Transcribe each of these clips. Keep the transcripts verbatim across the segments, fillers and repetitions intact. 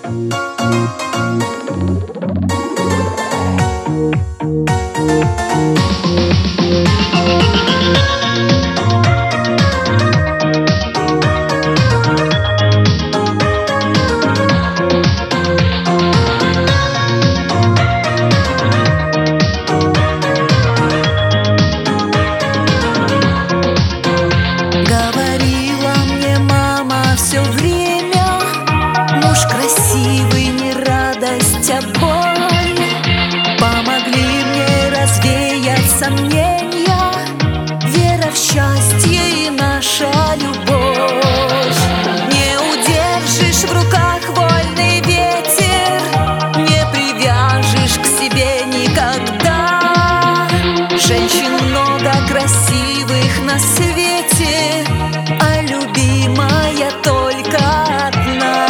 Говорила мне мама все время: муж красивый, не радость, а боль. Помогли мне развеять сомнения, вера в счастье и наша любовь. Не удержишь в руках вольный ветер, не привяжешь к себе никогда. Женщин много красивых на свете, а любимая только одна.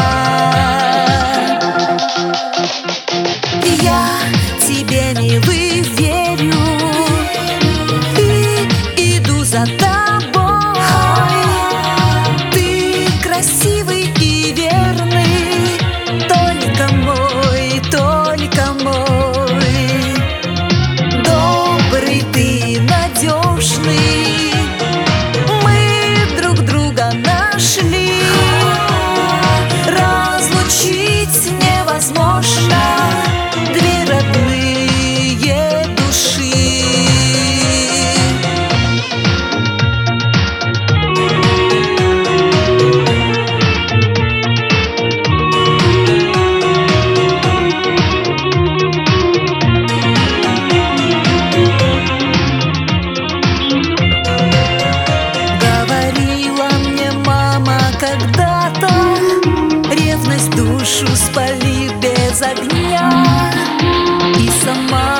Я тебе, милый, верю и иду за тобой. Ты красивый и верный, только мой, только мой. Добрый ты, надежный, мы друг друга нашли. Разлучить невозможно две родные души. Говорила мне мама когда-то: ревность душу спалит без огня. И сама